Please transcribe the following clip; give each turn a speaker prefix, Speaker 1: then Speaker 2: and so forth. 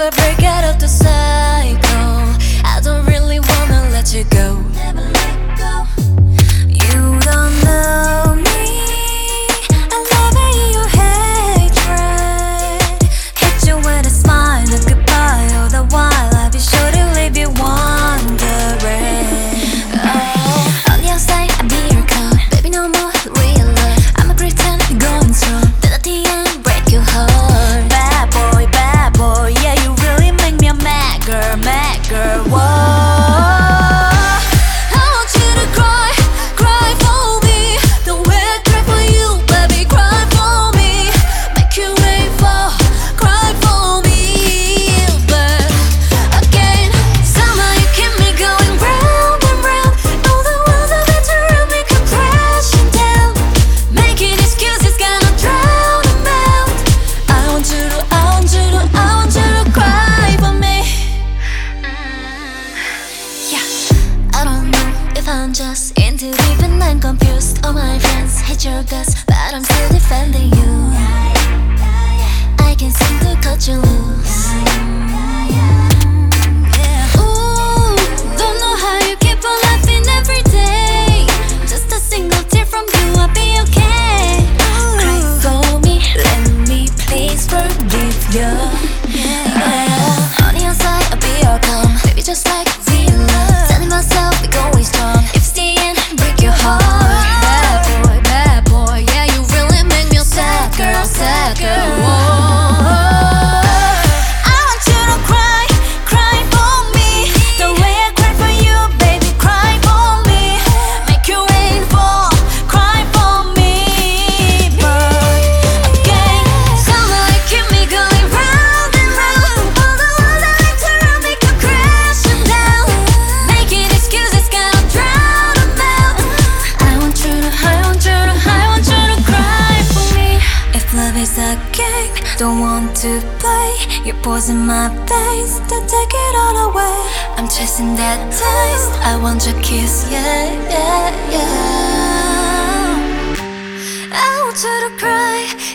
Speaker 1: never break out of the cycle. I don't really wanna let you go. Never let go. You don't know me. I love it, your hatred. Hit you with a smile, a goodbye. All the while I'll be sure to leave you wondering. Oh, on the outside I'll be your cop. Baby, no more real love. I'ma pretend you're going strong. Then at the end break your heart. Bad boy, yeah, you really make me a mad girl, whoa. I want you to cry, cry for me. The way I cry for you, baby, cry for me. Make you wait for, cry for me. But again, somehow you keep me going round and round. All the walls of it around me come crashing down. Making excuses gonna drown them out. I want you to cry for me. Yeah, I don't know if I'm just in too deep and I'm confused. All my friends hate your guts, but I'm still defending you. I can't seem to cut you loose. Ooh, don't know how you keep on laughing every day. Just a single tear from you, I'll be okay. Cry for me, let me please forgive you. On the outside, I'll be your calm. Baby, just like real love. Telling myself we're going strong. If it's the end, break your heart. Bad boy, yeah, you really make me a sad girl, whoa. I want you to cry, cry for me. The way I cry for you, baby, cry for me. Make you wait for, cry for me. But again, somehow you keep me going round and round. All the walls I like to run me come crashing down. Making excuses gonna drown them out. I want you to cry for me. If love is a game, don't want to play. You're poison my veins, to take it all away. I'm chasing that taste, I want your kiss, yeah. I want you to cry,